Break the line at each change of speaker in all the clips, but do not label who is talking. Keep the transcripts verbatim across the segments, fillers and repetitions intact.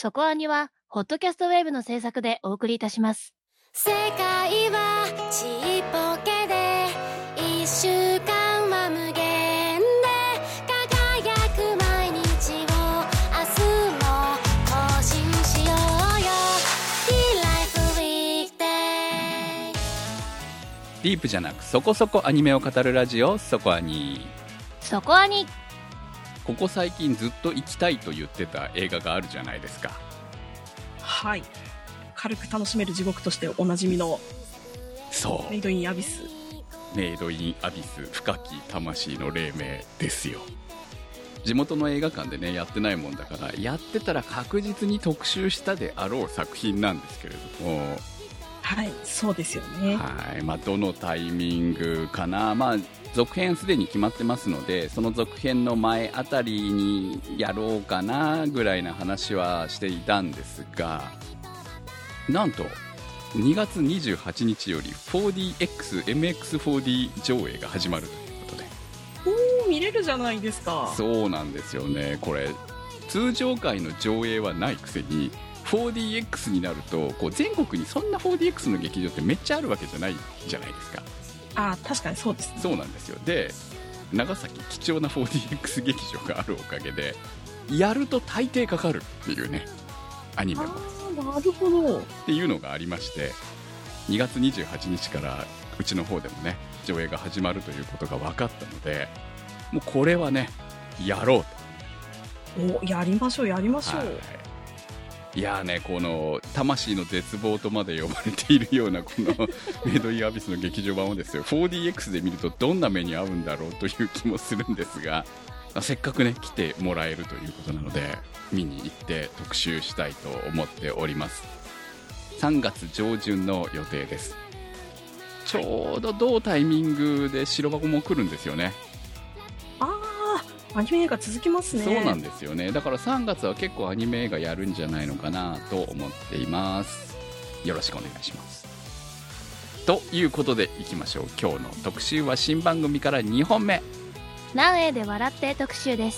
そこアニはホットキャストウェーブの制作でお送りいたします。
世界はちっぽけで一週間は無限で輝く毎日を明日も更新しようよ Be Life Weekday。
ディープじゃなくそこそこアニメを語るラジオ、そこアニ。
そこアニ。
ここ最近ずっと行きたいと言ってた映画があるじゃないですか。
はい、軽く楽しめる地獄としておなじみの
そう
メイドインアビス。
メイドインアビス、深き魂の黎明ですよ。地元の映画館でねやってないもんだから、やってたら確実に特集したであろう作品なんですけれども、
はい、そうですよね。
はい、まあ、どのタイミングかな、まあ、続編すでに決まってますので、その続編の前あたりにやろうかなぐらいな話はしていたんですが、なんとにがつにじゅうはちにちより フォーディーエックスエムエックスフォーディー 上映が始まるということで、
おー、見れるじゃないですか。
そうなんですよね。これ通常回の上映はないくせに フォーディーエックス になると、こう全国にそんな フォーディーエックス の劇場ってめっちゃあるわけじゃないじゃないですか。
あ、確かにそうですね。
そうなんですよ。で、長崎貴重な フォーディーエックス 劇場があるおかげで、やると大抵かかるっていうね、アニメも
あ、なるほど
っていうのがありまして、にがつにじゅうはちにちからうちの方でもね上映が始まるということが分かったので、もうこれはねやろう
と。お、やりましょうやりましょう。
はい、いやーね、この魂の絶望とまで呼ばれているようなこのメイドインアビスの劇場版をですよ フォーディーエックス で見るとどんな目に遭うんだろうという気もするんですが、せっかくね来てもらえるということなので見に行って特集したいと思っております。さんがつ上旬の予定です。ちょうど同タイミングで白箱も来るんですよね。
あー、アニメ映画続きますね。
そうなんですよね。だからさんがつは結構アニメ映画やるんじゃないのかなと思っています。よろしくお願いします。ということでいきましょう。今日の特集は新番組からにほんめ、
ランウェイで笑って特集です。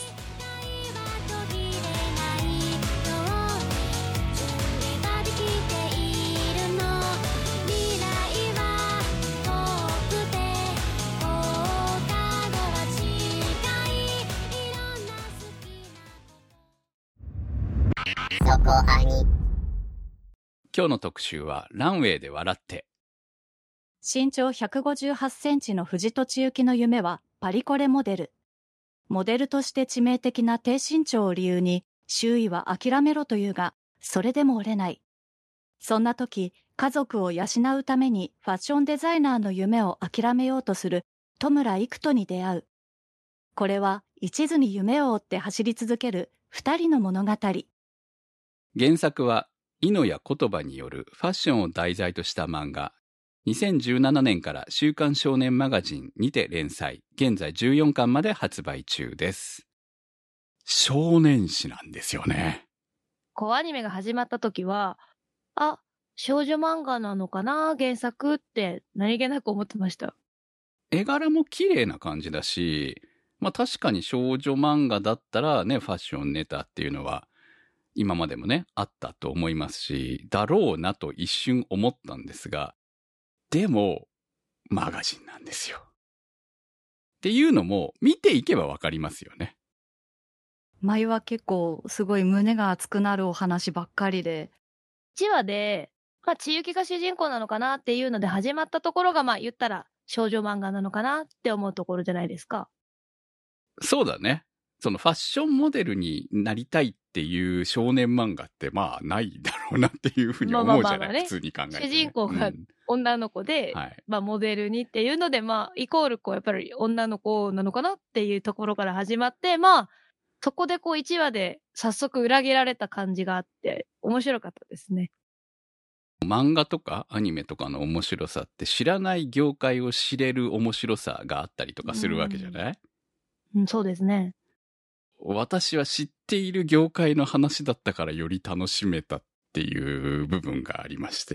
今日の特集はランウェイで笑って。
身長ひゃくごじゅうはちセンチの藤戸千雪の夢はパリコレモデル。モデルとして致命的な低身長を理由に周囲は諦めろというが、それでも折れない。そんな時、家族を養うためにファッションデザイナーの夢を諦めようとする戸村育人に出会う。これは一途に夢を追って走り続ける二人の物語。
原作は井野谷言葉によるファッションを題材とした漫画。にせんじゅうななねんから週刊少年マガジンにて連載、現在じゅうよんかんまで発売中です。少年誌なんですよね。
こうアニメが始まった時は、あ、少女漫画なのかな原作って何気なく思ってました。
絵柄も綺麗な感じだし、まあ確かに少女漫画だったらね、ファッションネタっていうのは今までもね、あったと思いますし、だろうなと一瞬思ったんですが、でも、マガジンなんですよ。っていうのも、見ていけばわかりますよね。
前は結構すごい胸が熱くなるお話ばっかりで。
いちわで、まあ、千雪が主人公なのかなっていうので始まったところが、まあ言ったら少女漫画なのかなって思うところじゃないですか。
そうだね。そのファッションモデルになりたいっていう少年漫画ってまあないだろうなっていうふうに思うじゃない、
まあまあまあまあね、
普通に考えて、ね、
主人公が女の子で、
うん、はい、
まあモデルにっていうので、まあイコールこうやっぱり女の子なのかなっていうところから始まって、まあそこでこういちわで早速裏切られた感じがあって面白かったですね。
漫画とかアニメとかの面白さって知らない業界を知れる面白さがあったりとかするわけじゃない？
うん、うん、そうですね。
私は知っている業界の話だったからより楽しめたっていう部分がありまして、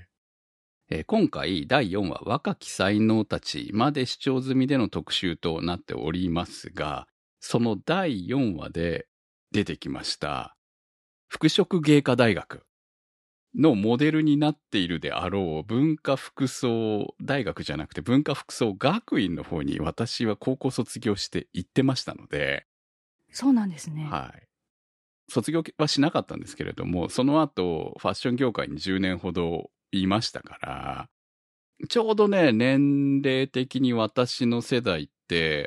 えー、今回だいよんわ若き才能たちまで視聴済みでの特集となっておりますが、そのだいよんわで出てきました服飾芸科大学のモデルになっているであろう文化服装大学じゃなくて文化服装学院の方に私は高校卒業して行ってましたので、
そうなんですね。
はい。卒業はしなかったんですけれども、その後ファッション業界にじゅうねんほどいましたから、ちょうどね、年齢的に私の世代って、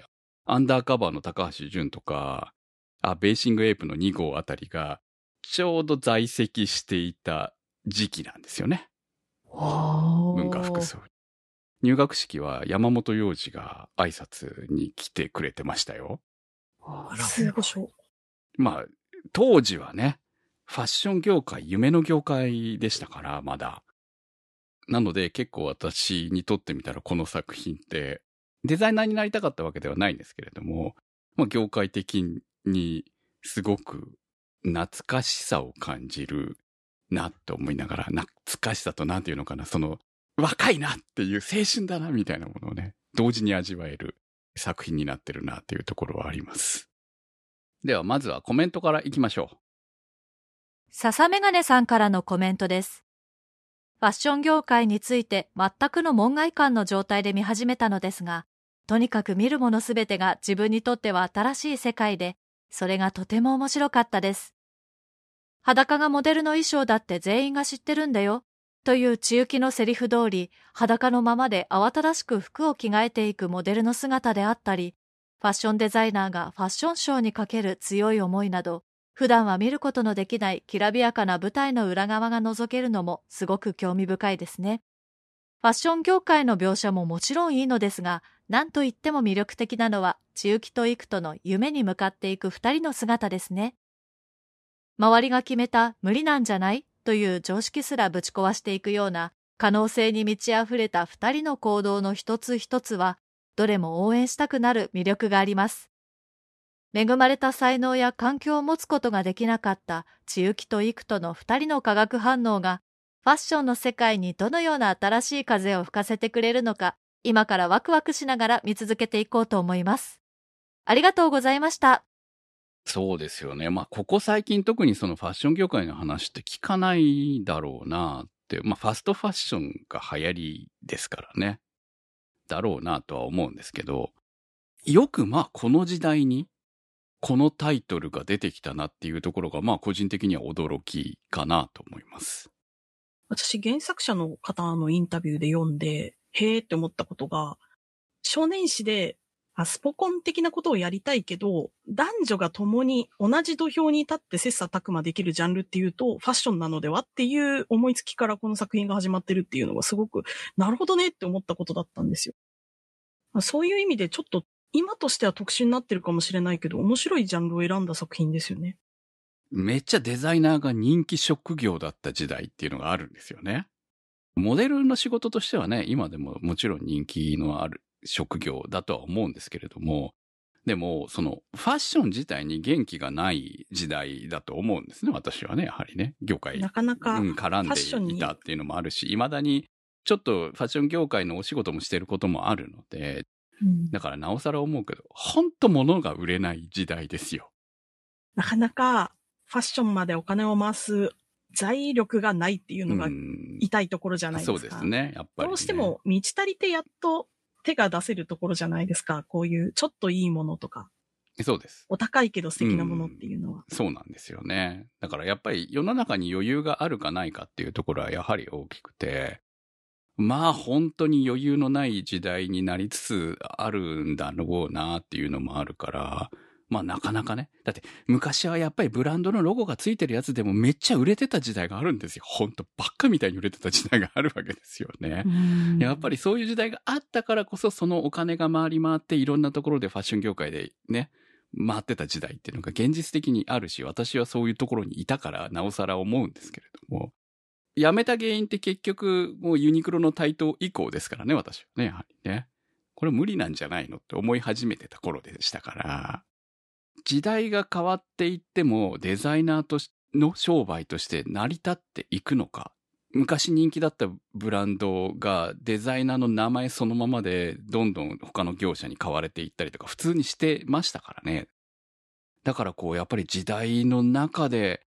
アンダーカバーの高橋純とか、あ、ベーシングエイプのに号あたりが、ちょうど在籍していた時期なんですよね。文化服装。入学式は山本洋次が挨拶に来てくれてましたよ。
あら、すごい。
まあ、当時はね、ファッション業界、夢の業界でしたから、まだ。なので結構私にとってみたらこの作品ってデザイナーになりたかったわけではないんですけれども、まあ、業界的にすごく懐かしさを感じるなと思いながら、懐かしさとなんていうのかな、その若いなっていう青春だなみたいなものをね、同時に味わえる作品になってるなっていうところはあります。ではまずはコメントからいきましょう。
笹メガネさんからのコメントです。ファッション業界について全くの門外漢の状態で見始めたのですが、とにかく見るものすべてが自分にとっては新しい世界で、それがとても面白かったです。裸がモデルの衣装だって全員が知ってるんだよ、という千雪のセリフ通り、裸のままで慌ただしく服を着替えていくモデルの姿であったり、ファッションデザイナーがファッションショーにかける強い思いなど、普段は見ることのできないきらびやかな舞台の裏側が覗けるのもすごく興味深いですね。ファッション業界の描写ももちろんいいのですが、何と言っても魅力的なのは千雪と幾人の夢に向かっていく二人の姿ですね。周りが決めた無理なんじゃないという常識すらぶち壊していくような可能性に満ち溢れた二人の行動の一つ一つは、どれも応援したくなる魅力があります。恵まれた才能や環境を持つことができなかった千雪と幾人の二人の化学反応が、ファッションの世界にどのような新しい風を吹かせてくれるのか、今からワクワクしながら見続けていこうと思います。ありがとうございました。
そうですよね。まあ、ここ最近特にそのファッション業界の話って聞かないだろうなって、まあ、ファストファッションが流行りですからね。だろうなとは思うんですけど、よくまあ、この時代に、このタイトルが出てきたなっていうところが、まあ個人的には驚きかなと思います。
私、原作者の方のインタビューで読んで、へーって思ったことが、少年誌であスポコン的なことをやりたいけど、男女が共に同じ土俵に立って切磋琢磨できるジャンルっていうと、ファッションなのではっていう思いつきからこの作品が始まってるっていうのがすごく、なるほどねって思ったことだったんですよ。そういう意味でちょっと、今としては特殊になってるかもしれないけど、面白いジャンルを選んだ作品ですよね。
めっちゃデザイナーが人気職業だった時代っていうのがあるんですよね。モデルの仕事としてはね、今でももちろん人気のある職業だとは思うんですけれども、でも、そのファッション自体に元気がない時代だと思うんですね、私はね、やはりね、業界。
なかなか、
うん、絡んでいたっていうのもあるし、未だにちょっとファッション業界のお仕事もしてることもあるので、うん、だからなおさら思うけど、ほんと物が売れない時代ですよ。
なかなかファッションまでお金を回す財力がないっていうのが痛いところじゃないですか。
そうですね、やっぱり、ね。
どうしても満ち足りてやっと手が出せるところじゃないですか。こういうちょっといいものとか。
そうです。
お高いけど素敵なものっていうのは。
そうなんですよね。だからやっぱり世の中に余裕があるかないかっていうところはやはり大きくて、まあ本当に余裕のない時代になりつつあるんだろうなっていうのもあるから、まあなかなかね。だって昔はやっぱりブランドのロゴがついてるやつでもめっちゃ売れてた時代があるんですよ。本当バカみたいに売れてた時代があるわけですよね。やっぱりそういう時代があったからこそそのお金が回り回っていろんなところでファッション業界でね、回ってた時代っていうのが現実的にあるし、私はそういうところにいたからなおさら思うんですけれども、辞めた原因って結局もうユニクロの台頭以降ですからね、私はね、やはりね。これ無理なんじゃないのって思い始めてた頃でしたから、時代が変わっていってもデザイナーとの商売として成り立っていくのか。昔人気だったブランドがデザイナーの名前そのままでどんどん他の業者に買われていったりとか普通にしてましたからね。だからこうやっぱり時代の中で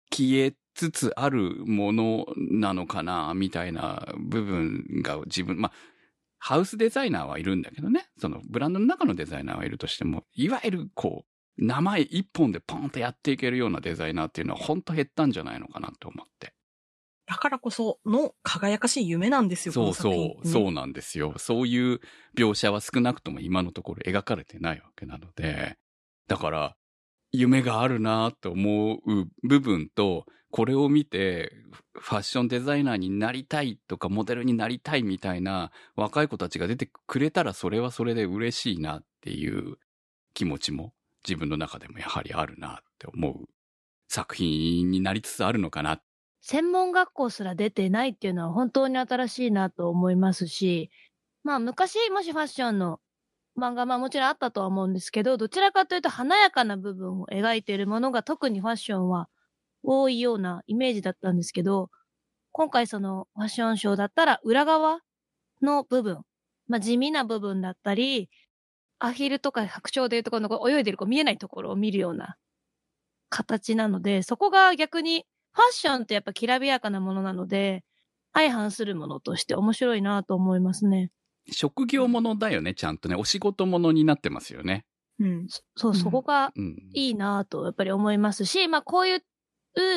消えつつあるものなのかな、みたいな部分が自分、まあ、ハウスデザイナーはいるんだけどね。そのブランドの中のデザイナーはいるとしても、いわゆるこう、名前一本でポンとやっていけるようなデザイナーっていうのは本当減ったんじゃないのかなと思って。
だからこその輝かしい夢なんですよ、
そうそう、
この作品ね、
そうなんですよ。そういう描写は少なくとも今のところ描かれてないわけなので、だから、夢があるなと思う部分と、これを見てファッションデザイナーになりたいとかモデルになりたいみたいな若い子たちが出てくれたらそれはそれで嬉しいなっていう気持ちも自分の中でもやはりあるなって思う作品になりつつあるのかな。
専門学校すら出てないっていうのは本当に新しいなと思いますし、まあ昔もしファッションの漫画まあもちろんあったとは思うんですけど、どちらかというと華やかな部分を描いているものが特にファッションは多いようなイメージだったんですけど、今回そのファッションショーだったら裏側の部分、まあ地味な部分だったり、アヒルとか白鳥でいうところの泳いでるこう見えないところを見るような形なので、そこが逆にファッションってやっぱきらびやかなものなので、相反するものとして面白いなと思いますね。
職業ものだよね、ちゃんとね。お仕事ものになってますよね。
うん。
そう、そこが
うん。
いいなとやっぱり思いますし、まあこういう、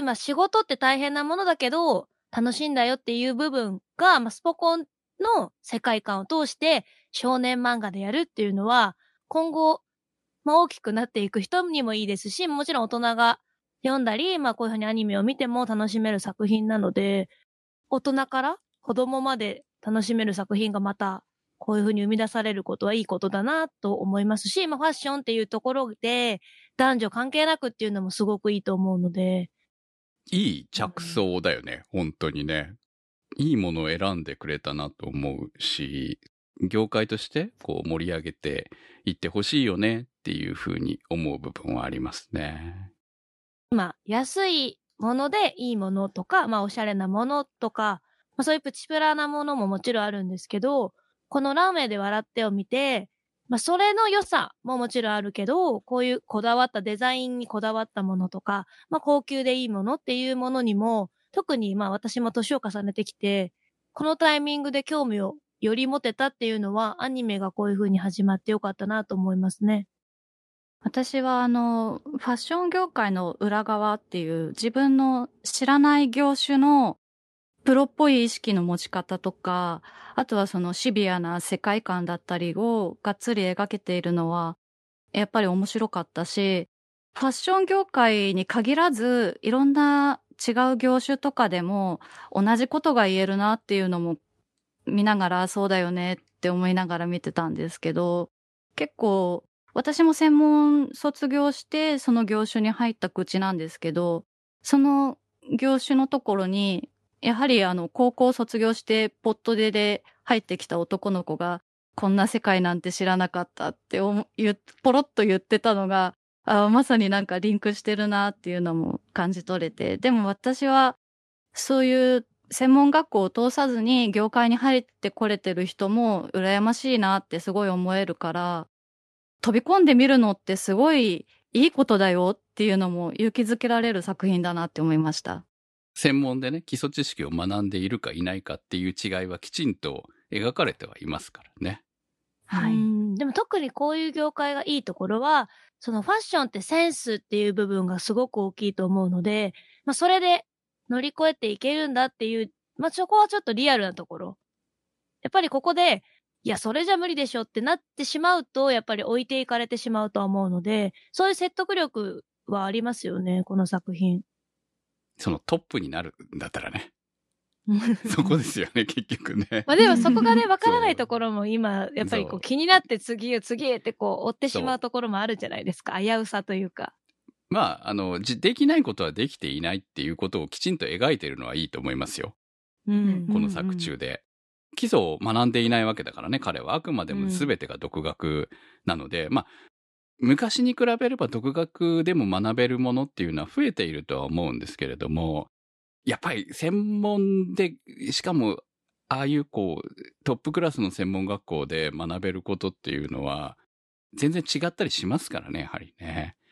まあ仕事って大変なものだけど、楽しいんだよっていう部分が、まあスポコンの世界観を通して少年漫画でやるっていうのは、今後、まあ大きくなっていく人にもいいですし、もちろん大人が読んだり、まあこういうふうにアニメを見ても楽しめる作品なので、大人から子供まで楽しめる作品がまたこういうふうに生み出されることはいいことだなと思いますし、まあファッションっていうところで男女関係なくっていうのもすごくいいと思うので。
いい着想だよね、うん、本当にね。いいものを選んでくれたなと思うし、業界としてこう盛り上げていってほしいよねっていうふうに思う部分はありますね。
まあ安いものでいいものとか、まあおしゃれなものとか、まあそういうプチプラなものももちろんあるんですけど、このランウェイで笑ってを見て、まあそれの良さももちろんあるけど、こういうこだわったデザインにこだわったものとか、まあ高級でいいものっていうものにも、特にまあ私も年を重ねてきて、このタイミングで興味をより持てたっていうのは、アニメがこういう風に始まってよかったなと思いますね。
私はあの、ファッション業界の裏側っていう自分の知らない業種のプロっぽい意識の持ち方とか、あとはそのシビアな世界観だったりをがっつり描けているのは、やっぱり面白かったし、ファッション業界に限らず、いろんな違う業種とかでも同じことが言えるなっていうのも見ながら、そうだよねって思いながら見てたんですけど、結構私も専門卒業してその業種に入った口なんですけど、その業種のところにやはりあの高校卒業してポットでで入ってきた男の子がこんな世界なんて知らなかったってポロッと言ってたのが、あ、まさになんかリンクしてるなっていうのも感じ取れて、でも私はそういう専門学校を通さずに業界に入ってこれてる人も羨ましいなってすごい思えるから、飛び込んでみるのってすごいいいことだよっていうのも勇気づけられる作品だなって思いました。
専門でね、基礎知識を学んでいるかいないかっていう違いはきちんと描かれてはいますからね。
はい。でも特にこういう業界がいいところは、そのファッションってセンスっていう部分がすごく大きいと思うので、まあそれで乗り越えていけるんだっていう、まあそこはちょっとリアルなところ。やっぱりここで、いや、それじゃ無理でしょってなってしまうと、やっぱり置いていかれてしまうとは思うので、そういう説得力はありますよね、この作品。
そのトップになるんだったらね。そこですよね、結局ね。
まあでもそこがね、わからないところも今、やっぱりこう気になって次へ次へってこう追ってしまうところもあるじゃないですか。危うさというか。
まあ、あの、できないことはできていないっていうことをきちんと描いているのはいいと思いますよ。
うん、
この作中で。基礎を学んでいないわけだからね、彼は。あくまでも全てが独学なので、うん、まあ、昔に比べれば独学でも学べるものっていうのは増えているとは思うんですけれども、やっぱり専門で、しかも、ああいうこう、トップクラスの専門学校で学べることっていうのは、全然違ったりしますからね、やはりね。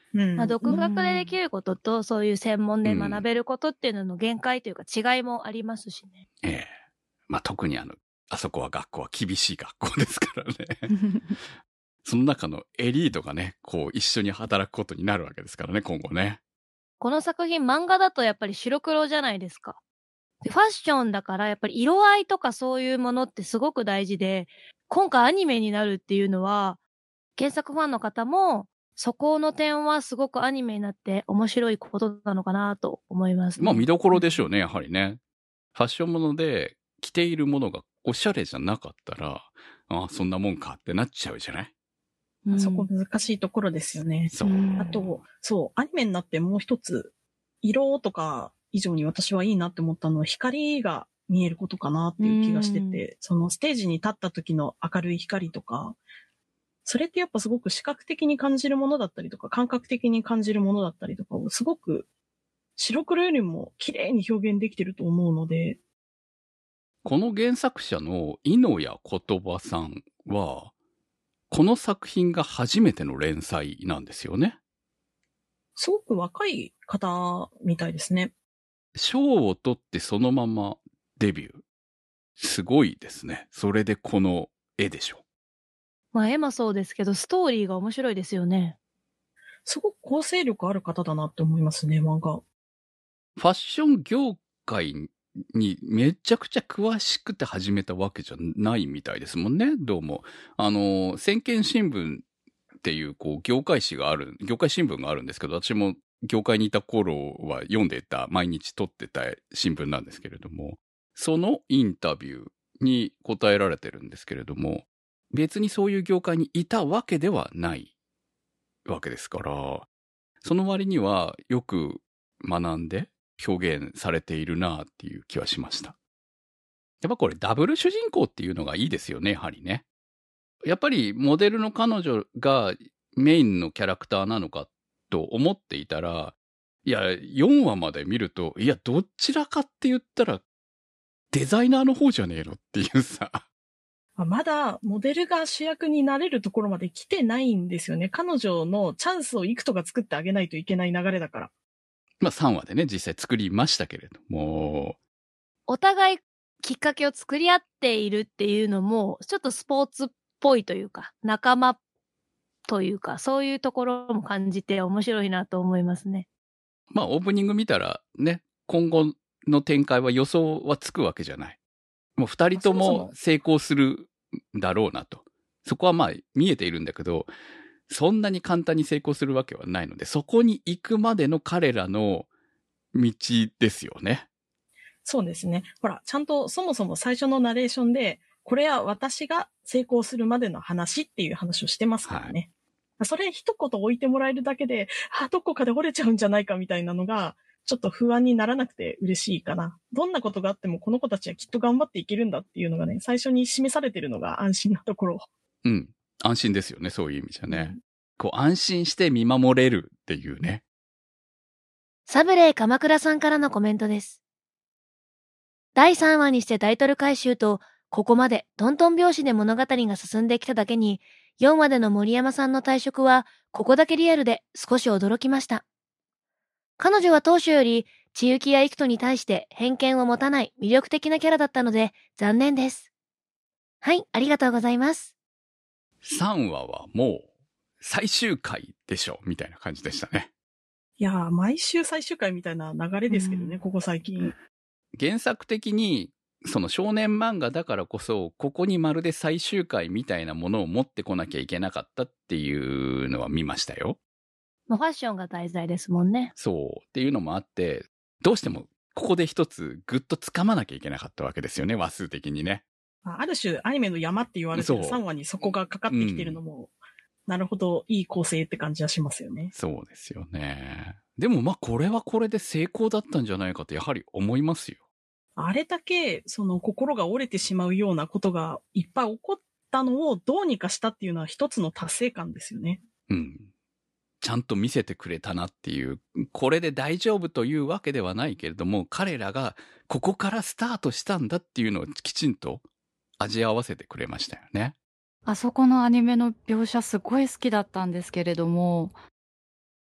うん。
まあ、独学でできることと、そういう専門で学べることっていうのの限界というか違いもありますしね。
ええ。まあ、特にあの、あそこは学校は厳しい学校ですからね。その中のエリートがね、こう一緒に働くことになるわけですからね、今後ね。
この作品、漫画だとやっぱり白黒じゃないですか。でファッションだからやっぱり色合いとかそういうものってすごく大事で、今回アニメになるっていうのは、原作ファンの方も、そこの点はすごくアニメになって面白いことなのかなと思いますね。
まあ見どころでしょうね、やはりね。ファッションもので着ているものがおしゃれじゃなかったら、ああ、そんなもんかってなっちゃうじゃない、
うん、
そこ難しいところですよね。
そう。
あと、そう、アニメになってもう一つ、色とか以上に私はいいなって思ったのは、光が見えることかなっていう気がしてて、そのステージに立った時の明るい光とか、それってやっぱすごく視覚的に感じるものだったりとか、感覚的に感じるものだったりとかをすごく白黒よりも綺麗に表現できてると思うので。
この原作者の井野谷言葉さんは、この作品が初めての連載なんですよね。
すごく若い方みたいですね。
賞を取ってそのままデビュー。すごいですね。それでこの絵でしょ。
まあ絵もそうですけど、ストーリーが面白いですよね。
すごく構成力ある方だなって思いますね、漫画。
ファッション業界にめちゃくちゃ詳しくて始めたわけじゃないみたいですもんね、どうも。あの、先見新聞っていう、こう、業界誌がある、業界新聞があるんですけど、私も業界にいた頃は読んでた、毎日撮ってた新聞なんですけれども、そのインタビューに答えられてるんですけれども、別にそういう業界にいたわけではないわけですから、その割にはよく学んで表現されているなっていう気はしました。やっぱこれダブル主人公っていうのがいいですよね、やはりね。やっぱりモデルの彼女がメインのキャラクターなのかと思っていたら、いや、よんわまで見ると、いや、どちらかって言ったらデザイナーの方じゃねえのっていうさ。
まだモデルが主役になれるところまで来てないんですよね。彼女のチャンスを幾とか作ってあげないといけない流れだから。
まあさんわでね、実際作りましたけれども。
お互いきっかけを作り合っているっていうのも、ちょっとスポーツっぽいというか、仲間というか、そういうところも感じて面白いなと思いますね。
まあオープニング見たらね、今後の展開は予想はつくわけじゃない。もう二人とも成功するだろうなと。そこはまあ見えているんだけど、そんなに簡単に成功するわけはないので、そこに行くまでの彼らの道ですよね。
そうですね。ほら、ちゃんとそもそも最初のナレーションで、これは私が成功するまでの話っていう話をしてますからね。はい、それ一言置いてもらえるだけで、あ、どこかで折れちゃうんじゃないかみたいなのが、ちょっと不安にならなくて嬉しいかな。どんなことがあってもこの子たちはきっと頑張っていけるんだっていうのがね、最初に示されてるのが安心なところ。
うん。安心ですよね、そういう意味じゃね。うん、こう安心して見守れるっていうね。
サブレイ鎌倉さんからのコメントです。だいさんわにしてタイトル回収と、ここまでトントン拍子で物語が進んできただけに、よんわでの森山さんの退職は、ここだけリアルで少し驚きました。彼女は当初より、千雪や幾人に対して偏見を持たない魅力的なキャラだったので、残念です。はい、ありがとうございます。
さんわはもう、最終回でしょ、みたいな感じでしたね。
いやー、毎週最終回みたいな流れですけどね、うん、ここ最近。
原作的に、その少年漫画だからこそ、ここにまるで最終回みたいなものを持ってこなきゃいけなかったっていうのは見ましたよ。
ファッションが題材ですもんね。
そう。っていうのもあって、どうしてもここで一つぐっと掴まなきゃいけなかったわけですよね、話数的にね。
ある種、アニメの山って言われてるさんわにそこがかかってきてるのも、うん、なるほど、いい構成って感じはしますよね。
そうですよね。でもまあこれはこれで成功だったんじゃないかとやはり思いますよ。
あれだけ、その心が折れてしまうようなことがいっぱい起こったのをどうにかしたっていうのは一つの達成感ですよね。
うん。ちゃんと見せてくれたなっていう、これで大丈夫というわけではないけれども、彼らがここからスタートしたんだっていうのをきちんと味合わせてくれましたよね。
あそこのアニメの描写すごい好きだったんですけれども、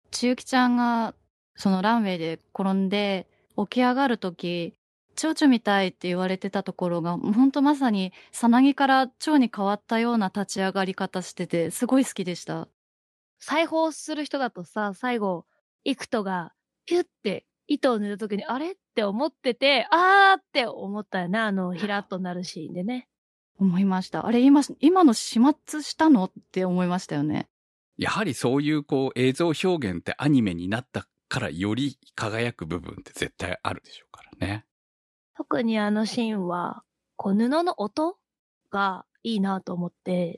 千雪ちゃんがそのランウェイで転んで起き上がるとき、蝶々みたいって言われてたところが、ほんとまさにさなぎから蝶に変わったような立ち上がり方してて、すごい好きでした。
裁縫する人だとさ、最後、幾人がピュッて糸を塗るときに、あれって思ってて、あーって思ったよね。あの、ヒラッとなるシーンでね。
思いました。あれ今、今の始末したのって思いましたよね。
やはりそういうこう映像表現ってアニメになったからより輝く部分って絶対あるでしょうからね。
特にあのシーンは、こう布の音がいいなと思って、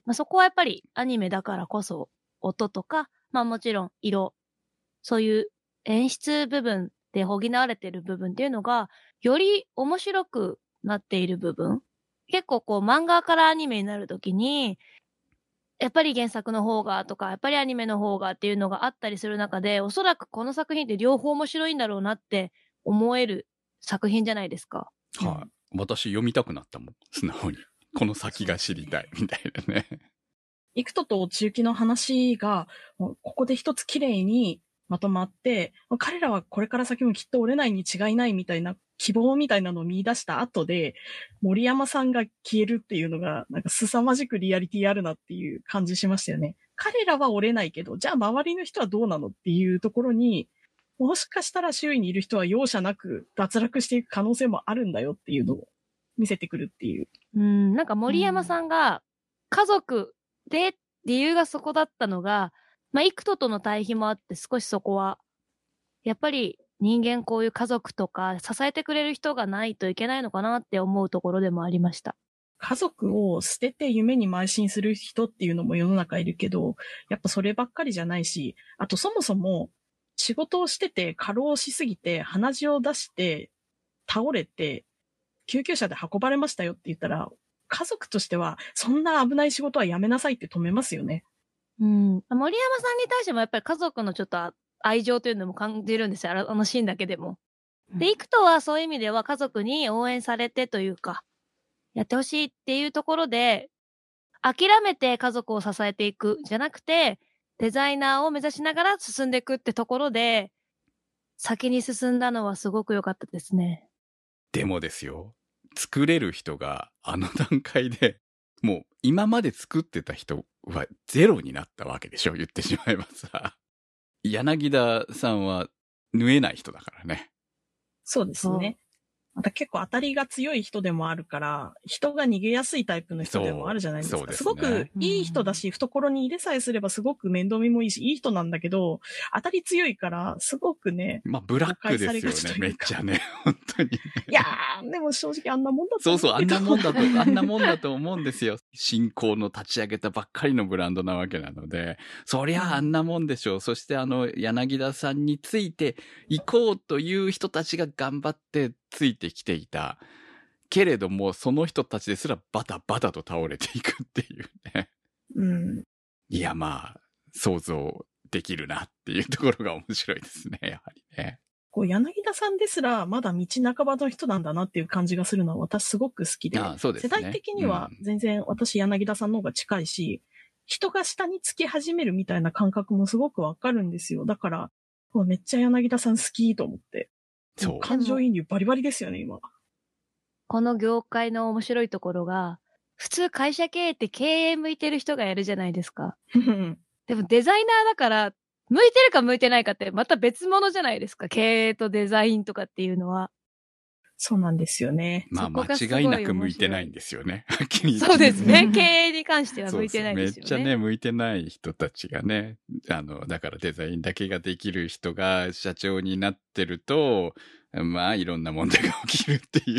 まあ、そこはやっぱりアニメだからこそ音とか、まあもちろん色、そういう演出部分で補われている部分っていうのが、より面白くなっている部分。結構こう漫画からアニメになるときに、やっぱり原作の方がとか、やっぱりアニメの方がっていうのがあったりする中で、おそらくこの作品って両方面白いんだろうなって思える作品じゃないですか。
はい。私読みたくなったもん。素直に。この先が知りたいみたいなね。
幾人と千雪の話が、ここで一つ綺麗にまとまって、彼らはこれから先もきっと折れないに違いないみたいな希望みたいなのを見出した後で、森山さんが消えるっていうのが、なんか凄まじくリアリティあるなっていう感じしましたよね。彼らは折れないけど、じゃあ周りの人はどうなのっていうところに、もしかしたら周囲にいる人は容赦なく脱落していく可能性もあるんだよっていうのを見せてくるっていう。
うん、なんか森山さんが家族で理由がそこだったのが、まあ、幾人との対比もあって少しそこは、やっぱり人間こういう家族とか支えてくれる人がないといけないのかなって思うところでもありました。
家族を捨てて夢に邁進する人っていうのも世の中いるけど、やっぱそればっかりじゃないし、あとそもそも仕事をしてて過労しすぎて鼻血を出して倒れて救急車で運ばれましたよって言ったら、家族としてはそんな危ない仕事はやめなさいって止めますよね。
うん。森山さんに対してもやっぱり家族のちょっと愛情というのも感じるんですよ。あのシーンだけでも。で、幾人はそういう意味では家族に応援されてというか、やってほしいっていうところで、諦めて家族を支えていくじゃなくて、デザイナーを目指しながら進んでいくってところで、先に進んだのはすごく良かったですね。
でもですよ、作れる人があの段階で、もう今まで作ってた人はゼロになったわけでしょ、言ってしまえばさ。柳田さんは縫えない人だからね。
そうですね。また結構当たりが強い人でもあるから、人が逃げやすいタイプの人でもあるじゃないですか。そう、そうですね。すごくいい人だし、懐に入れさえすればすごく面倒見もいいし、いい人なんだけど、当たり強いから、すごくね。
まあ、ブラックですよね、めっちゃね、本当に、ね。
いやー、でも正直あんなもんだと
思う。そうそう、あんなもんだと、あんなもんだと思うんですよ。新興の立ち上げたばっかりのブランドなわけなので、そりゃあんなもんでしょう。そしてあの、柳田さんについて行こうという人たちが頑張ってついてきていた。けれども、その人たちですらバタバタと倒れていくっていうね。
うん。
いや、まあ、想像できるなっていうところが面白いですね、やはりね。
こう、柳田さんですらまだ道半ばの人なんだなっていう感じがするのは私すごく好きで。
ああ、そうですね。
世代的には全然私柳田さんの方が近いし、うん、人が下につき始めるみたいな感覚もすごくわかるんですよ。だから、めっちゃ柳田さん好きと思って。そう。感情移入バリバリですよね、今。
この業界の面白いところが、普通会社経営って経営向いてる人がやるじゃないですか。でもデザイナーだから、向いてるか向いてないかってまた別物じゃないですか。経営とデザインとかっていうのは。
そうなんですよね。
まあ間違いなく向いてないんですよね。はっきり言って。
そうですね。経営に関しては向いてないですよね。
そうそうめっちゃね、向いてない人たちがね、あの、だからデザインだけができる人が社長になってると、まあいろんな問題が起きるっていう。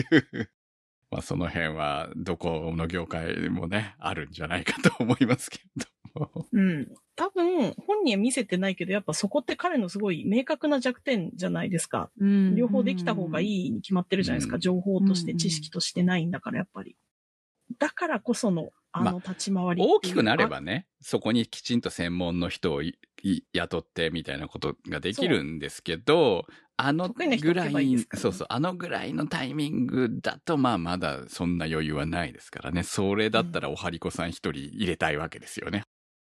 まあその辺はどこの業界もね、あるんじゃないかと思いますけども。
うん。多分、本人は見せてないけど、やっぱそこって彼のすごい明確な弱点じゃないですか。うん、両方できた方がいいに決まってるじゃないですか。うん、情報として知識としてないんだから、やっぱり。だからこその、あの立ち回り、
まあ、大きくなればね、そこにきちんと専門の人を雇ってみたいなことができるんですけど、あのぐらい、いいね、そうそう、あのぐらいのタイミングだと、まあまだそんな余裕はないですからね。それだったらおはりこさん一人入れたいわけですよね。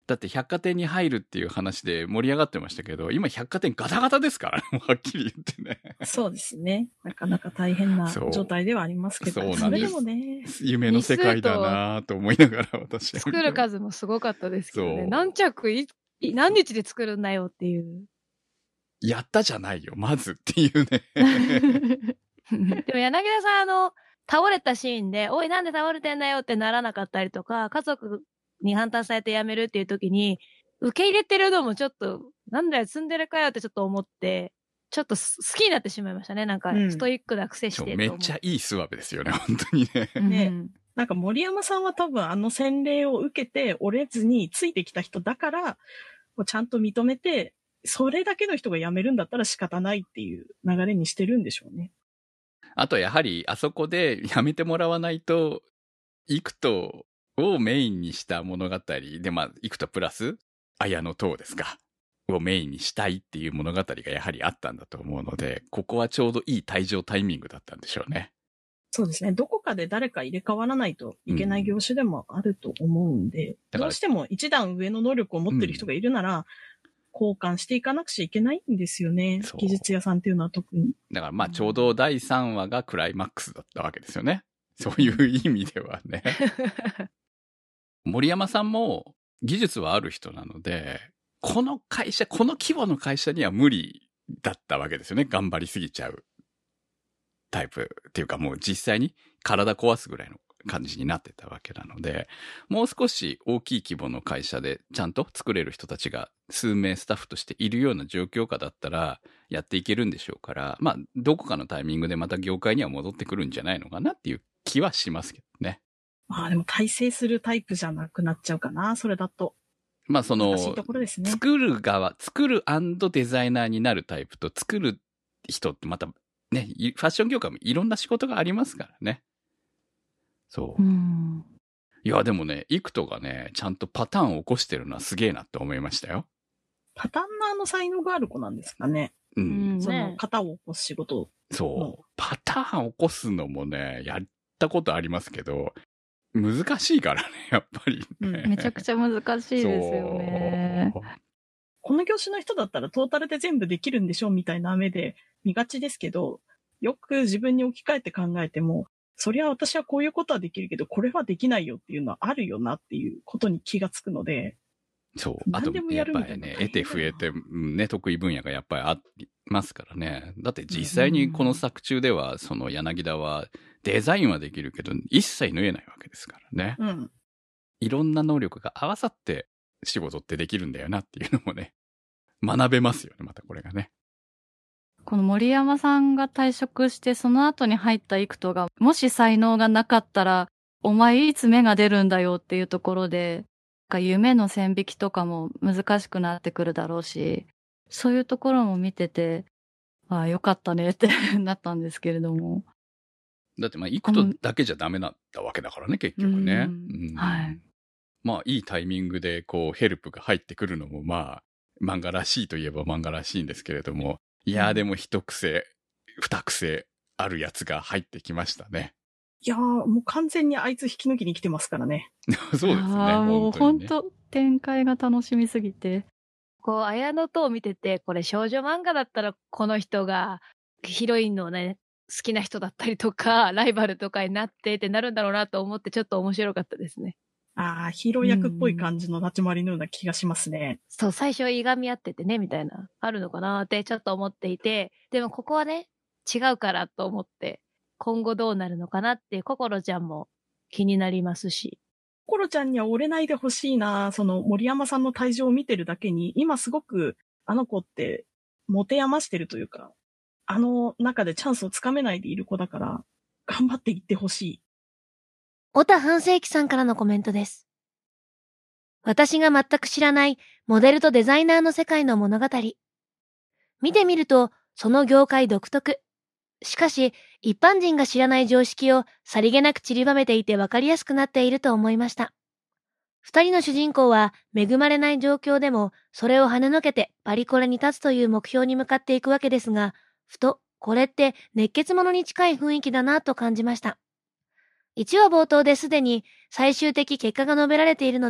だって百貨店に入るっていう話で盛り上がってましたけど、今百貨店ガタガタですからね、もうはっきり言ってね。
そうですね。なかなか大変な
そう
状態ではありますけど、
そう
そ
なんです
れでもね、
夢の世界だなぁと思いながら私は。
作る数もすごかったですけどね。
そう
何着い、い何日で作るんだよっていう。
やったじゃないよ、まずっていうね。
でも柳田さん、あの、倒れたシーンで、おい、なんで倒れてんだよってならなかったりとか、家族に反対されて辞めるっていう時に、受け入れてるのもちょっと、なんだよ、ツンデレかよってちょっと思って、ちょっと好きになってしまいましたね。なんか、
うん
ストイックな癖し
そう
て。
めっちゃいいスワベですよね、本当にね。
ね
うん
なんか森山さんは多分あの洗礼を受けて折れずについてきた人だから、こうちゃんと認めて、それだけの人が辞めるんだったら仕方ないっていう流れにしてるんでしょうね。
あとやはり、あそこでやめてもらわないと、幾人をメインにした物語で、まあ、幾人プラス、綾野塔ですか。をメインにしたいっていう物語がやはりあったんだと思うので、ここはちょうどいい退場タイミングだったんでしょうね。
そうですね。どこかで誰か入れ替わらないといけない業種でもあると思うんで、
だから
どうしても一段上の能力を持ってる人がいるなら、交換していかなくちゃいけないんですよね。
そう
技術屋さんっていうのは特に。
だからまあちょうどだいさんわがクライマックスだったわけですよね。そういう意味ではね。森山さんも技術はある人なので、この会社、この規模の会社には無理だったわけですよね。頑張りすぎちゃうタイプっていうかもう実際に体壊すぐらいの感じになってたわけなので、もう少し大きい規模の会社でちゃんと作れる人たちが数名スタッフとしているような状況下だったらやっていけるんでしょうから、まあどこかのタイミングでまた業界には戻ってくるんじゃないのかなっていう気はしますけどね。
まあでも体制するタイプじゃなくなっちゃうかな、それだと。
まあその、
難しいところですね。
作る側、作る&デザイナーになるタイプと作る人ってまたね、ファッション業界もいろんな仕事がありますからね。そう。
うん
いや、でもね、幾人がね、ちゃんとパターンを起こしてるのはすげえなって思いましたよ。
パターンナーの才能がある子なんですかね。
う。
うんん
その
ね。
型を起こす仕事を。
そう。パターン起こすのもね、やったことありますけど、難しいからね、やっぱり、ね。
めちゃくちゃ難しいですよね。
そう
この業種の人だったらトータルで全部できるんでしょみたいな目で見がちですけど、よく自分に置き換えて考えても、そりゃ私はこういうことはできるけど、これはできないよっていうのはあるよなっていうことに気がつくので、
そう。あと、
何でも
やっ
やるみたいな
ぱりね、得て増えて、うんね、得意分野がやっぱりありますからね。だって実際にこの作中では、その柳田はデザインはできるけど、一切縫えないわけですからね。
うん。
いろんな能力が合わさって仕事ってできるんだよなっていうのもね、学べますよね、またこれがね。
この森山さんが退職してその後に入った幾人が、もし才能がなかったら、お前いつ芽が出るんだよっていうところで、夢の線引きとかも難しくなってくるだろうし、そういうところも見てて、ああ、よかったねってなったんですけれども。
だってまあ、幾人だけじゃダメだったわけだからね、結局ね。
うん
うん
はい。
まあ、いいタイミングで、こう、ヘルプが入ってくるのも、まあ、漫画らしいといえば漫画らしいんですけれども、いやーでも一癖、二癖あるやつが入ってきましたね。
いやー、もう完全にあいつ引き抜きに来てますからね。
そうですね。
ああ、もう
本当にね
本当展開が楽しみすぎて。
こう、綾野とを見てて、これ少女漫画だったらこの人がヒロインのね、好きな人だったりとか、ライバルとかになってってなるんだろうなと思ってちょっと面白かったですね。
ああ、ヒーロー役っぽい感じの立ち回りのような気がしますね。
そう、最初いがみ合っててね、みたいな、あるのかなってちょっと思っていて、でもここはね、違うからと思って、今後どうなるのかなっていう心ちゃんも気になりますし。
コロちゃんには折れないでほしいな。その森山さんの退場を見てるだけに、今すごくあの子って持て余してるというか、あの中でチャンスをつかめないでいる子だから、頑張っていってほしい。
小田半世紀さんからのコメントです。私が全く知らないモデルとデザイナーの世界の物語。見てみると、その業界独特。しかし、一般人が知らない常識をさりげなく散りばめていて分かりやすくなっていると思いました。二人の主人公は恵まれない状況でも、それを跳ねのけてパリコレに立つという目標に向かっていくわけですが、ふと、これって熱血ものに近い雰囲気だなと感じました。いちわ冒頭ですでに最終的結果が述べられているので、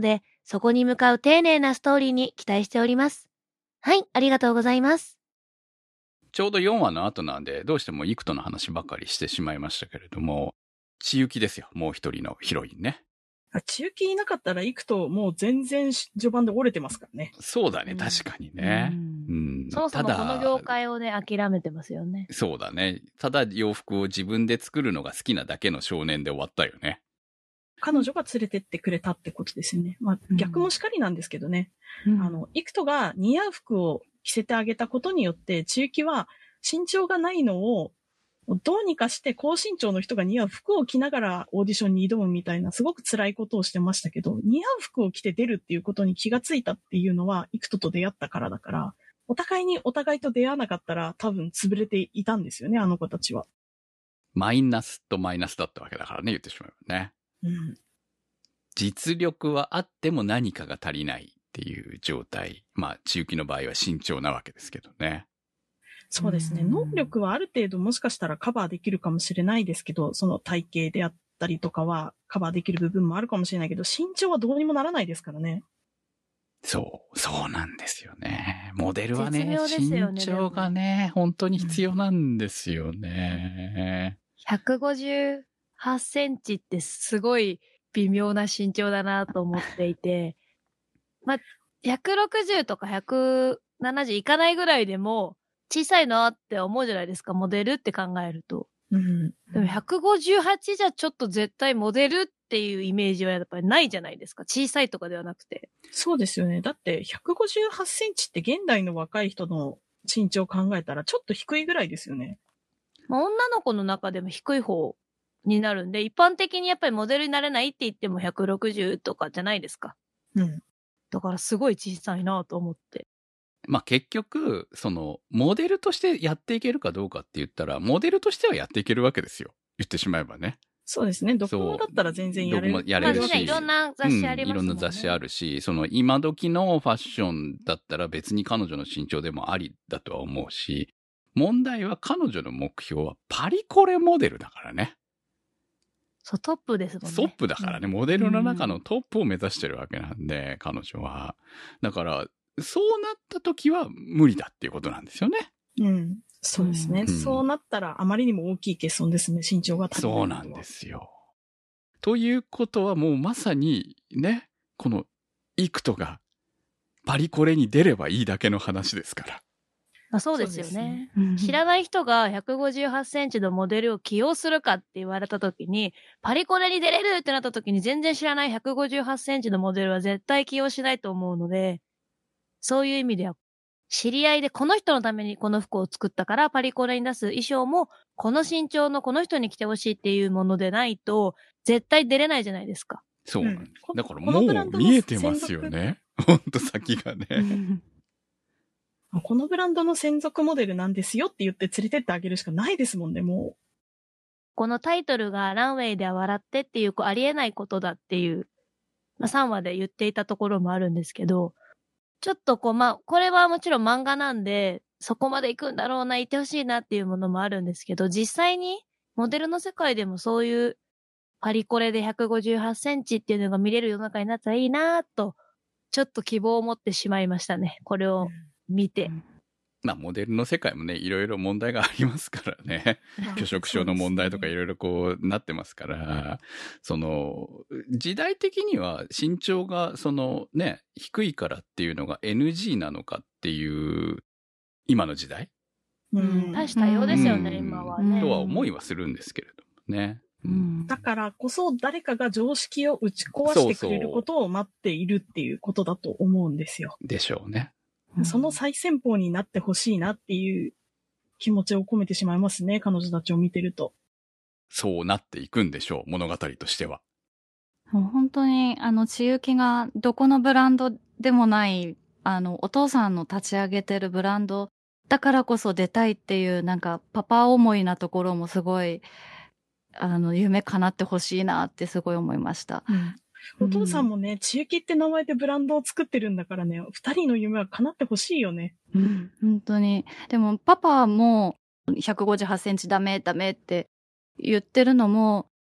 そこに向かう丁寧なストーリーに期待しております。はい、ありがとうございます。
ちょうどよんわの後なんで、どうしてもイクトの話ばかりしてしまいましたけれども、千雪ですよ、もう一人のヒロインね。
千雪いなかったら行くともう全然序盤で折れてますからね。
そうだね、
うん
確かにね。
う
うんん、
そもそも
ただ
この業界をね、諦めてますよね。
そうだね。ただ洋服を自分で作るのが好きなだけの少年で終わったよね。
彼女が連れてってくれたってことですよね。まあ
うん
逆もしかりなんですけどね。
うん
あの、イクトが似合う服を着せてあげたことによって、千雪は身長がないのを、どうにかして高身長の人が似合う服を着ながらオーディションに挑むみたいなすごく辛いことをしてましたけど、似合う服を着て出るっていうことに気がついたっていうのは、イクトと出会ったからだから、お互いにお互いと出会わなかったら多分潰れていたんですよね、あの子たちは。
マイナスとマイナスだったわけだからね、言ってしまえばね。
うん。
実力はあっても何かが足りないっていう状態。まあ、千雪の場合は慎重なわけですけどね。
そうですね。
うん
能力はある程度もしかしたらカバーできるかもしれないですけど、その体型であったりとかはカバーできる部分もあるかもしれないけど、身長はどうにもならないですからね。
そう、そうなんですよね。モデルはね、
絶妙ですよね
身長がね、本当に必要なんですよね。
ひゃくごじゅうはちセンチってすごい微妙な身長だなと思っていて、まあ、ひゃくろくじゅうとかひゃくななじゅういかないぐらいでも小さいなって思うじゃないですか、モデルって考えると。
うん。
でもひゃくごじゅうはちじゃちょっと絶対モデルっていうイメージはやっぱりないじゃないですか。小さいとかではなくて。
そうですよね。だってひゃくごじゅうはちセンチって現代の若い人の身長を考えたらちょっと低いぐらいですよね。
まあ、女の子の中でも低い方になるんで、一般的にやっぱりモデルになれないって言ってもひゃくろくじゅうとかじゃないですか。
うん。
だからすごい小さいなと思って。
まあ結局、その、モデルとしてやっていけるかどうかって言ったら、モデルとしてはやっていけるわけですよ。言ってしまえばね。
そうですね。どこもだったら全然やれる。
どこもやれるし
まあね、いろんな雑誌ありますもんね。
うん、いろんな雑誌あるし、その今時のファッションだったら別に彼女の身長でもありだとは思うし、問題は彼女の目標はパリコレモデルだからね。
そう、トップですもんね。
トップだからね、
うん
モデルの中のトップを目指してるわけなんで、彼女は。だから、そうなった時は無理だっていうことなんですよね。
うん。そうですね。
うん
そうなったらあまりにも大きい欠損ですね。身長が足りない。
そうなんで。すよ。ということはもうまさにね、このイクトがパリコレに出ればいいだけの話ですから。
まあ、そうですよね。
うん
知らない人がひゃくごじゅうはちセンチのモデルを起用するかって言われた時に、パリコレに出れるってなった時に全然知らないひゃくごじゅうはちセンチのモデルは絶対起用しないと思うので、そういう意味では、知り合いでこの人のためにこの服を作ったからパリコレに出す衣装もこの身長のこの人に着てほしいっていうものでないと絶対出れないじゃないですか。
そうなんです。
うん
だから
このブランドの
もう見えてますよね。ほんと先がね。
このブランドの専属モデルなんですよって言って連れてってあげるしかないですもんね、も
このタイトルがランウェイでは笑ってっていうこうありえないことだっていう、まあ、さんわで言っていたところもあるんですけど、ちょっとこうまあこれはもちろん漫画なんでそこまで行くんだろうな、行ってほしいなっていうものもあるんですけど、実際にモデルの世界でもそういうパリコレでひゃくごじゅうはちセンチっていうのが見れる世の中になったらいいなと、ちょっと希望を持ってしまいましたね。これ
う。
を見て。
まあモデルの世界もね、いろいろ問題がありますからね。拒食症の問題とかいろいろこうなってますから、その、時代的には身長がそのね、低いからっていうのが エヌジー なのかっていう、今の時代
うん
大したようですよね、
うん
今は
うん
ね。
とは思いはするんですけれどもね。
うん
だからこそ誰かが常識を打ち壊してくれることを待っているっていうことだと思うんですよ。
でしょうね。
その最先鋒になってほしいなっていう気持ちを込めてしまいますね、彼女たちを見てると。
そうなっていくんでしょう、物語としては。
もう本当に、あの、千雪がどこのブランドでもない、あの、お父さんの立ち上げてるブランドだからこそ出たいっていう、なんか、パパ思いなところもすごい、あの、夢叶ってほしいなってすごい思いました。
お父さんもね、千雪って名前でブランドを作ってるんだからね、二人の夢は叶ってほしいよね。
うん、本当に。でも、パパもひゃくごじゅうはちセンチダメダメって言ってるのも、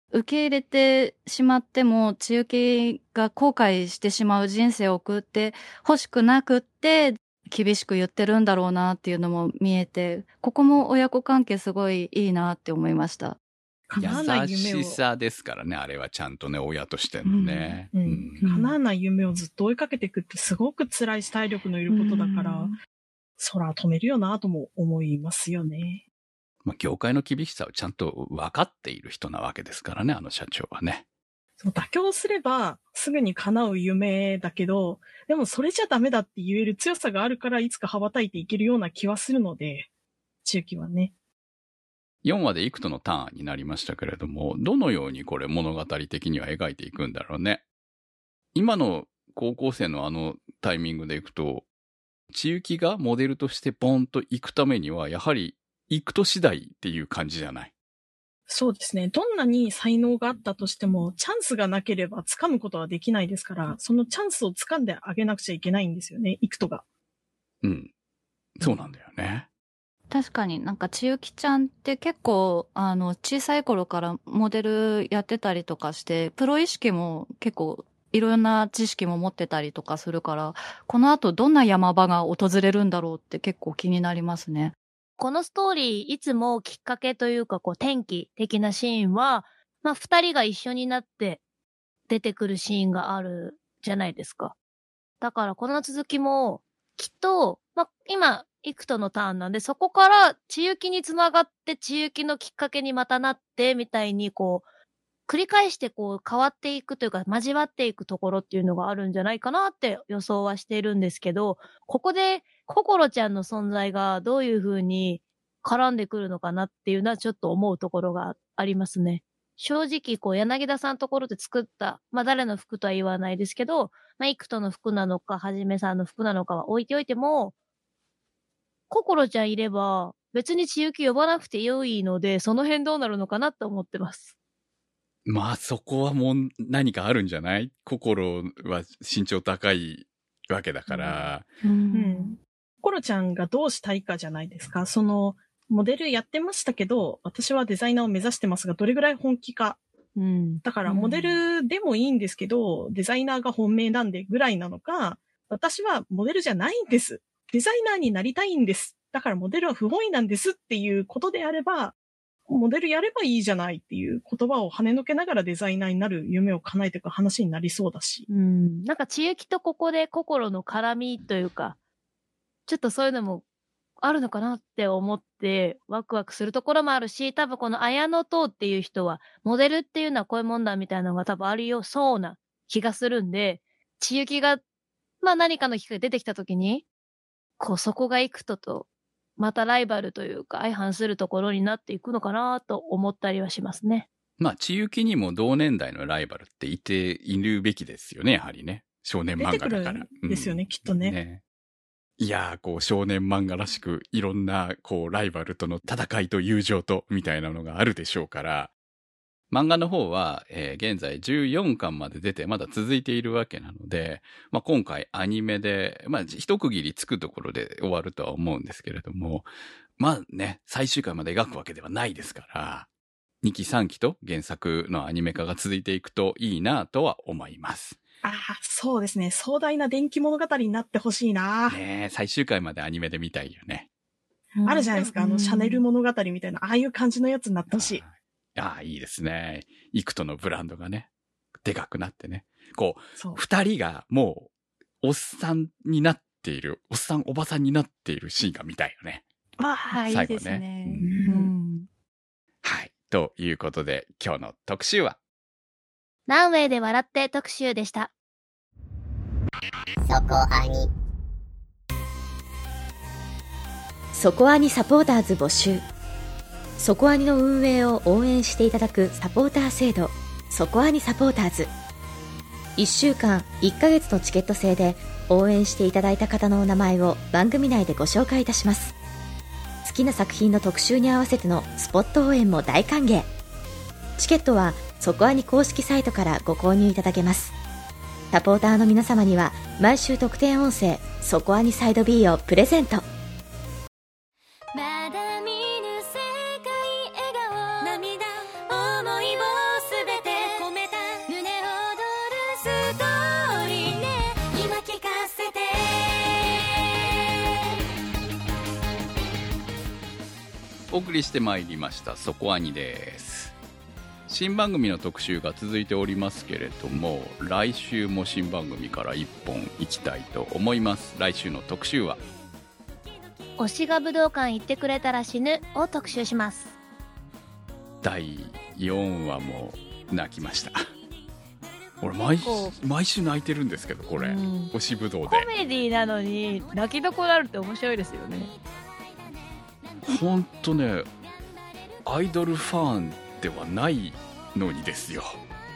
受け入れてしまっても、千雪が後悔してしまう人生を送って欲しくなくって、厳しく言ってるんだろうなっていうのも見えて、ここも親子関係すごいいいなって思いました。
叶わない夢を。
優しさですからね、あれはちゃんとね、親としてのね。
うんうんうん、叶わない夢をずっと追いかけていくってすごく辛いし体力のいることだから、うん、空を止めるよなとも思いますよね。
まあ、業界の厳しさをちゃんと分かっている人なわけですからね、あの社長はね。
そう、妥協すればすぐに叶う夢だけど、でもそれじゃダメだって言える強さがあるからいつか羽ばたいていけるような気はするので、千雪はね。
よんわで幾多のターンになりましたけれども、どのようにこれ物語的には描いていくんだろうね。今の高校生のあのタイミングでいくと、千雪がモデルとしてポンと行くためには、やはり幾多次第っていう感じじゃない？
そうですね。どんなに才能があったとしても、チャンスがなければ掴むことはできないですから、そのチャンスを掴んであげなくちゃいけないんですよね、幾多が。
うん。そうなんだよね。
確かになんか千雪ちゃんって結構あの小さい頃からモデルやってたりとかして、プロ意識も結構いろんな知識も持ってたりとかするから、この後どんな山場が訪れるんだろうって結構気になりますね。
このストーリー、いつもきっかけというか、こう、転機的なシーンは、まあ、二人が一緒になって出てくるシーンがあるじゃないですか。だから、この続きも、きっと、まあ、今、幾多のターンなんで、そこから千雪につながって、千雪のきっかけにまたなって、みたいに、こう、繰り返してこう、変わっていくというか、交わっていくところっていうのがあるんじゃないかなって予想はしているんですけど、ここで、心ちゃんの存在がどういう風に絡んでくるのかなっていうのはちょっと思うところがありますね。正直、こう、柳田さんのところで作った、まあ誰の服とは言わないですけど、まあ幾多の服なのか、はじめさんの服なのかは置いておいても、心ちゃんいれば別に千雪呼ばなくて良いので、その辺どうなるのかなって思ってます。
まあそこはもう何かあるんじゃない？心は身長高いわけだから。
うん。うんコロちゃんがどうしたいかじゃないですか。その、モデルやってましたけど、私はデザイナーを目指してますが、どれぐらい本気か。うん。だから、モデルでもいいんですけど、デザイナーが本命なんでぐらいなのか、私はモデルじゃないんです。デザイナーになりたいんです。だからモデルは不本意なんですっていうことであれば、モデルやればいいじゃないっていう言葉を跳ねのけながらデザイナーになる夢を叶えていく話になりそうだし。
うん。なんか、千雪とここで心の絡みというか、ちょっとそういうのもあるのかなって思ってワクワクするところもあるし、多分この綾野塔っていう人はモデルっていうのはこういうもんだみたいなのが多分あるよそうな気がするんで、千雪がまあ何かの機会出てきた時に、こうそこが幾多とまたライバルというか相反するところになっていくのかなと思ったりはしますね。
まあ千雪にも同年代のライバルっていているべきですよね、やはりね。少年漫画だから。
出てくるんですよね、うん、きっとね。ね
いやー、こう少年漫画らしくいろんなこうライバルとの戦いと友情とみたいなのがあるでしょうから、漫画の方は、えー、現在じゅうよんかんまで出てまだ続いているわけなので、まあ、今回アニメで、まあ、一区切りつくところで終わるとは思うんですけれども、まあね、最終回まで描くわけではないですから、にきさんきと原作のアニメ化が続いていくといいなとは思います。
ああ、そうですね。壮大な電気物語になってほしいな。
ねえ、最終回までアニメで見たいよね。
あるじゃないですか、あの、シャネル物語みたいな、ああいう感じのやつになってほしい。
ああ、いいですね。幾多のブランドがね、でかくなってね。こう、二人がもう、おっさんになっている、おっさんおばさんになっているシーンが見たいよね。
ああ、いいですね。うん、
はい。ということで、今日の特集は、
ランウェイで笑って特集でした。
そこアニ。そこアニサポーターズ募集。そこアニの運営を応援していただくサポーター制度、そこアニサポーターズ。いっしゅうかん、いっかげつのチケット制で応援していただいた方のお名前を番組内でご紹介いたします。好きな作品の特集に合わせてのスポット応援も大歓迎。チケットはそこアニ公式サイトからご購入いただけます。サポーターの皆様には毎週特典音声そこアニサイド B をプレゼント。
まだ見ぬ世界笑顔涙思いをす
送りしてまいりましたそこアニです。新番組の特集が続いておりますけれども、来週も新番組からいっぽんいきたいと思います。来週の特集は
推しが武道館行ってくれたら死ぬを特集します。
だいよんわも泣きました。俺 毎, 毎週泣いてるんですけど、これ、うん、推し武道で
コメディなのに泣きどころあるって面白いですよね。
ほんとね、アイドルファンではないのにですよ。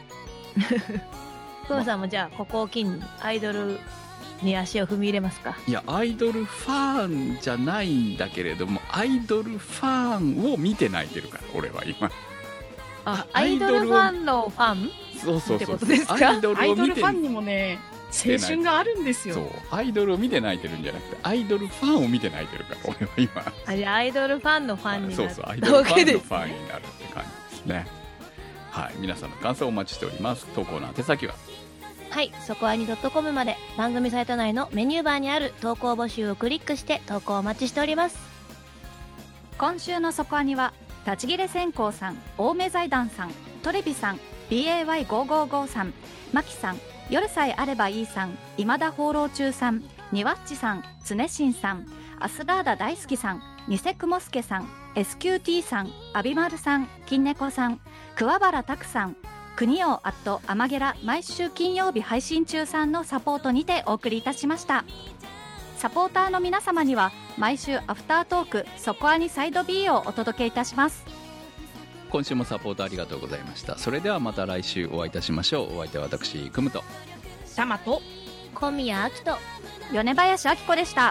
トムさんもじゃあここを機にアイドルに足を踏み入れますか？
いや、アイドルファンじゃないんだけれども、アイドルファンを見て泣いてるから、俺は今。
あ、アイドルファンのファン？
そうそうそう。
ってことですか？
アイドルを見て、アイドルファンにもね、青春があるんですよ。
そう、アイドルを見て泣いてるんじゃなくて、アイドルファンを見て泣いてるから、俺は今。
あ、じゃあアイドルファンのファンになる。
そうそう、アイドルファンのファンになるって感じですね。はい、皆さんの感想をお待ちしております。投稿の宛先は、
はい、そこアニ .com まで。番組サイト内のメニューバーにある投稿募集をクリックして投稿をお待ちしております。
今週のそこアニは立ち切れ線香さん、青梅財団さん、トレビさん、 ビーエーワイごーごーごー さん、マキさん、夜さえあればいいさん、今田放浪中さん、ニワッチさん、つねしんさん、アスラーダ大好きさん、ニセクモスケさん、エスキューティー さん、アビマルさん、金猫さん、桑原拓さん、国王アットアマゲラ毎週金曜日配信中さんのサポートにてお送りいたしました。サポーターの皆様には毎週アフタートークそこアニサイド B をお届けいたします。
今週もサポートありがとうございました。それではまた来週お会いいたしましょう。お相手は私クムと
タマと
小宮明と
米林明子でした。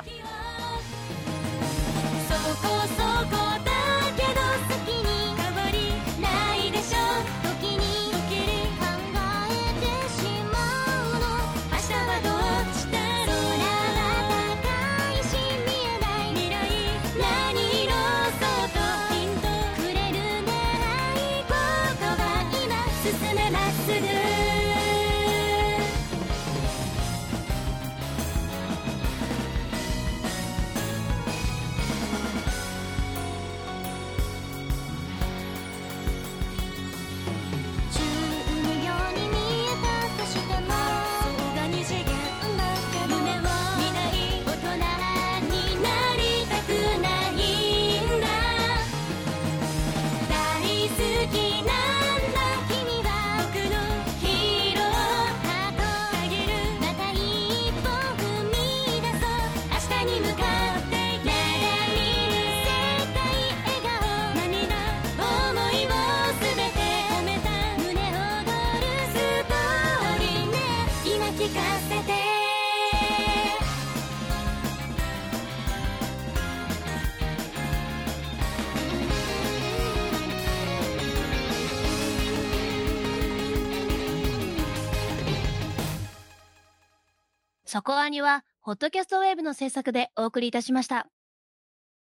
そこそこだけど好きに変わりないでしょ。時に時に考えてしまうの。明日はどうしたら空は高いし見えない未来何色そうとヒントくれるね。ないことは今進めまっすぐ。
そこアニはホットキャストウェーブの制作でお送りいたしました。